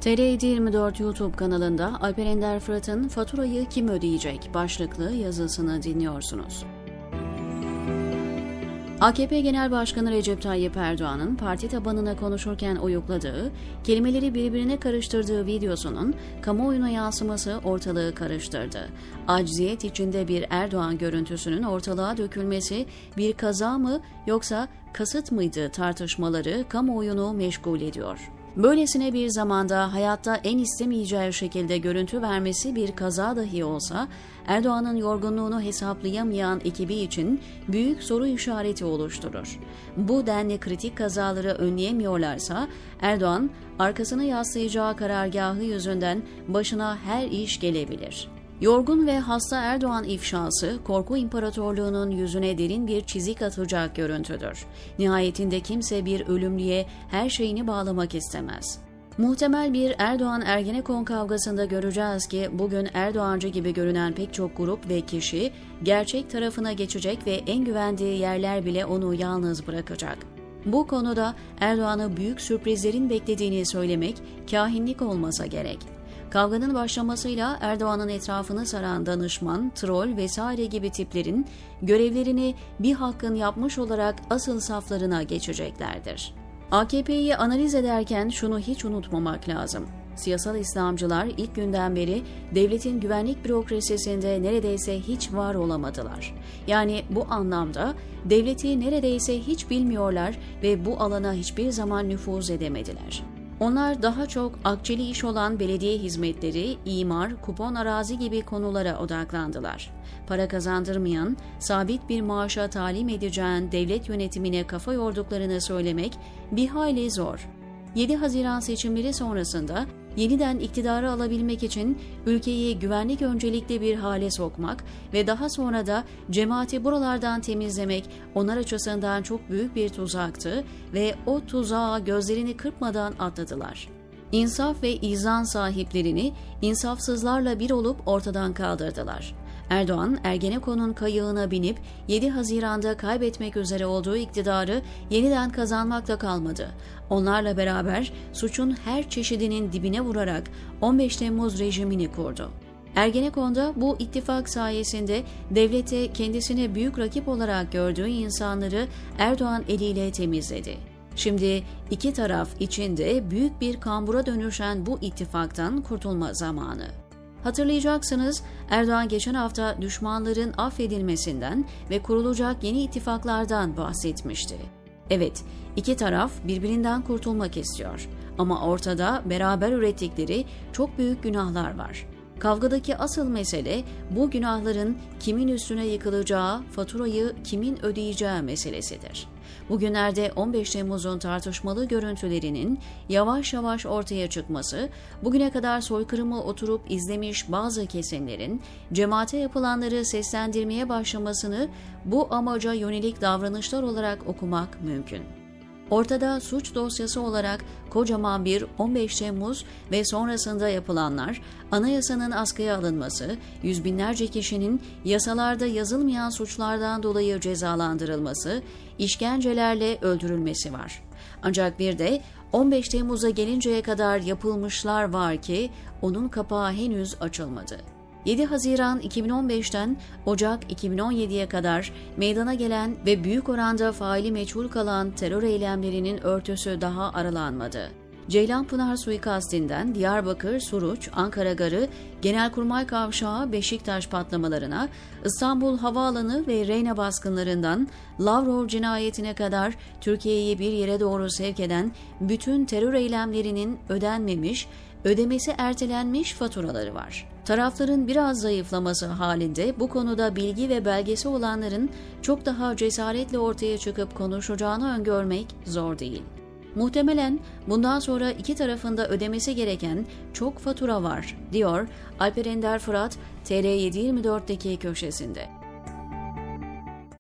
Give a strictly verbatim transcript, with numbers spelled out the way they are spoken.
T R yedi yirmi dört YouTube kanalında Alper Ender Fırat'ın "Faturayı kim ödeyecek?" başlıklı yazısını dinliyorsunuz. A K P Genel Başkanı Recep Tayyip Erdoğan'ın parti tabanına konuşurken uyukladığı, kelimeleri birbirine karıştırdığı videosunun kamuoyuna yansıması ortalığı karıştırdı. Acziyet içinde bir Erdoğan görüntüsünün ortalığa dökülmesi bir kaza mı yoksa kasıt mıydı tartışmaları kamuoyunu meşgul ediyor. Böylesine bir zamanda hayatta en istemeyeceği şekilde görüntü vermesi bir kaza dahi olsa, Erdoğan'ın yorgunluğunu hesaplayamayan ekibi için büyük soru işareti oluşturur. Bu denli kritik kazaları önleyemiyorlarsa, Erdoğan arkasını yaslayacağı karargahı yüzünden başına her iş gelebilir. Yorgun ve hasta Erdoğan ifşası, korku imparatorluğunun yüzüne derin bir çizik atacak görüntüdür. Nihayetinde kimse bir ölümlüye her şeyini bağlamak istemez. Muhtemel bir Erdoğan-Ergenekon kavgasında göreceğiz ki bugün Erdoğancı gibi görünen pek çok grup ve kişi gerçek tarafına geçecek ve en güvendiği yerler bile onu yalnız bırakacak. Bu konuda Erdoğan'ı büyük sürprizlerin beklediğini söylemek kahinlik olmasa gerek. Kavganın başlamasıyla Erdoğan'ın etrafını saran danışman, troll vesaire gibi tiplerin görevlerini bir hakkın yapmış olarak asıl saflarına geçeceklerdir. A K P'yi analiz ederken şunu hiç unutmamak lazım. Siyasal İslamcılar ilk günden beri devletin güvenlik bürokrasisinde neredeyse hiç var olamadılar. Yani bu anlamda devleti neredeyse hiç bilmiyorlar ve bu alana hiçbir zaman nüfuz edemediler. Onlar daha çok akçeli iş olan belediye hizmetleri, imar, kupon arazi gibi konulara odaklandılar. Para kazandırmayan, sabit bir maaşa talim edeceğin devlet yönetimine kafa yorduklarını söylemek bir hayli zor. yedi Haziran seçimleri sonrasında yeniden iktidarı alabilmek için ülkeyi güvenlik öncelikli bir hale sokmak ve daha sonra da cemaati buralardan temizlemek onlar açısından çok büyük bir tuzaktı ve o tuzağa gözlerini kırpmadan atladılar. İnsaf ve izan sahiplerini insafsızlarla bir olup ortadan kaldırdılar. Erdoğan, Ergenekon'un kayığına binip yedi Haziran'da kaybetmek üzere olduğu iktidarı yeniden kazanmakla kalmadı. Onlarla beraber suçun her çeşidinin dibine vurarak on beş Temmuz rejimini kurdu. Ergenekon'da bu ittifak sayesinde devlete kendisine büyük rakip olarak gördüğü insanları Erdoğan eliyle temizledi. Şimdi iki taraf içinde büyük bir kambura dönüşen bu ittifaktan kurtulma zamanı. Hatırlayacaksınız, Erdoğan geçen hafta düşmanların affedilmesinden ve kurulacak yeni ittifaklardan bahsetmişti. Evet, iki taraf birbirinden kurtulmak istiyor ama ortada beraber ürettikleri çok büyük günahlar var. Kavgadaki asıl mesele bu günahların kimin üstüne yıkılacağı, faturayı kimin ödeyeceği meselesidir. Bugünlerde on beş Temmuz'un tartışmalı görüntülerinin yavaş yavaş ortaya çıkması, bugüne kadar soykırımı oturup izlemiş bazı kesimlerin cemaate yapılanları seslendirmeye başlamasını bu amaca yönelik davranışlar olarak okumak mümkün. Ortada suç dosyası olarak kocaman bir on beş Temmuz ve sonrasında yapılanlar, anayasanın askıya alınması, yüz binlerce kişinin yasalarda yazılmayan suçlardan dolayı cezalandırılması, işkencelerle öldürülmesi var. Ancak bir de on beş Temmuz'a gelinceye kadar yapılmışlar var ki onun kapağı henüz açılmadı. yedi Haziran iki bin on beşten Ocak iki bin on yediye kadar meydana gelen ve büyük oranda faili meçhul kalan terör eylemlerinin örtüsü daha aralanmadı. Ceylanpınar suikastinden Diyarbakır, Suruç, Ankara Garı, Genelkurmay Kavşağı, Beşiktaş patlamalarına, İstanbul Havaalanı ve Reyna baskınlarından Lavrov cinayetine kadar Türkiye'yi bir yere doğru sevk eden bütün terör eylemlerinin ödenmemiş, ödemesi ertelenmiş faturaları var. Tarafların biraz zayıflaması halinde bu konuda bilgi ve belgesi olanların çok daha cesaretle ortaya çıkıp konuşacağını öngörmek zor değil. Muhtemelen bundan sonra iki tarafında ödemesi gereken çok fatura var, diyor Alper Ender Fırat T R yedi yirmi dörtteki köşesinde.